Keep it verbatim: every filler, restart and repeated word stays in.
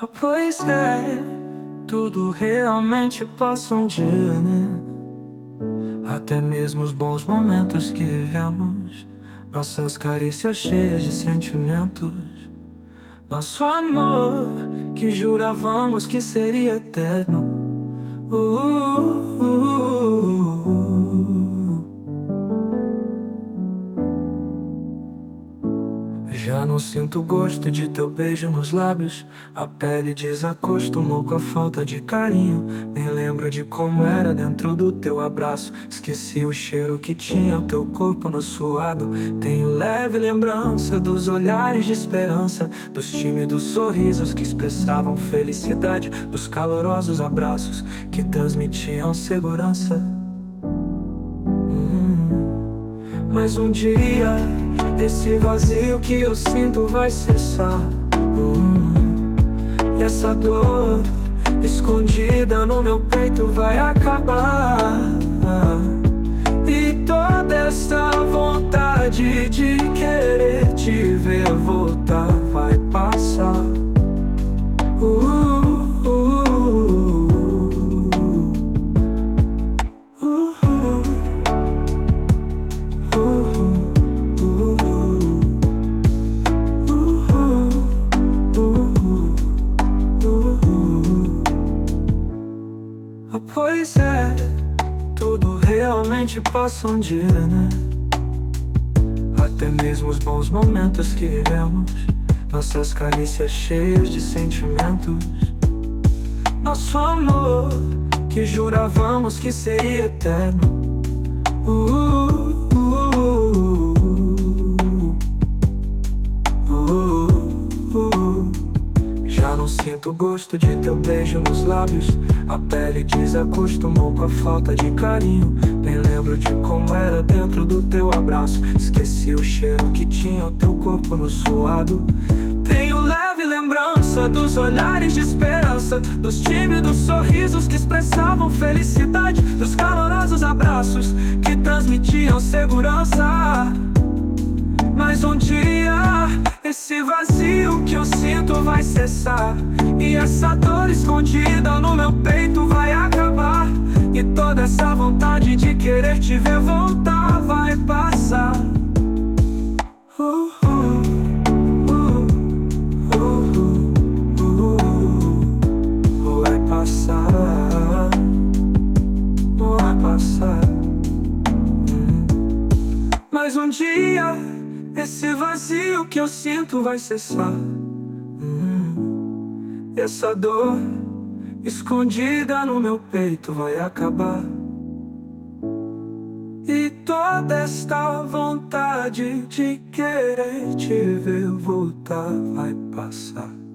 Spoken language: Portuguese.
Ah, pois é, tudo realmente passa um dia, né? Até mesmo os bons momentos que vivemos, nossas carícias cheias de sentimentos, nosso amor que juravamos que seria eterno. Uh, uh, uh, uh. Já não sinto o gosto de teu beijo nos lábios. A pele desacostumou com a falta de carinho. Nem lembro de como era dentro do teu abraço. Esqueci o cheiro que tinha o teu corpo no suado. Tenho leve lembrança dos olhares de esperança, dos tímidos sorrisos que expressavam felicidade, dos calorosos abraços que transmitiam segurança. Hum, Mas um dia esse vazio que eu sinto vai cessar. hum, E essa dor escondida no meu peito vai acabar. E toda essa vontade de querer te ver voltar vai passar. uh, uh, uh, uh, uh, uh. Ah, pois é, tudo realmente passa um dia, né? Até mesmo os bons momentos que vivemos, nossas carícias cheias de sentimentos, nosso amor que juravamos que seria eterno. Uh, uh, uh, uh, uh. Já não sinto o gosto de teu beijo nos lábios. A pele desacostumou com a falta de carinho. Nem lembro de como era dentro do teu abraço. Esqueci o cheiro que tinha o teu corpo no suado. Tenho leve lembrança dos olhares de esperança, dos tímidos sorrisos que expressavam felicidade, dos calorosos abraços que transmitiam segurança. Mas um dia esse vazio que eu sinto vai cessar. E essa dor escondida no meu peito vai acabar. E toda essa vontade de querer te ver voltar vai passar. uh, uh, uh, uh, uh, uh, Vai passar. Vai passar. Hum. Mas um dia esse vazio que eu sinto vai cessar. hum, Essa dor escondida no meu peito vai acabar. E toda esta vontade de querer te ver voltar vai passar.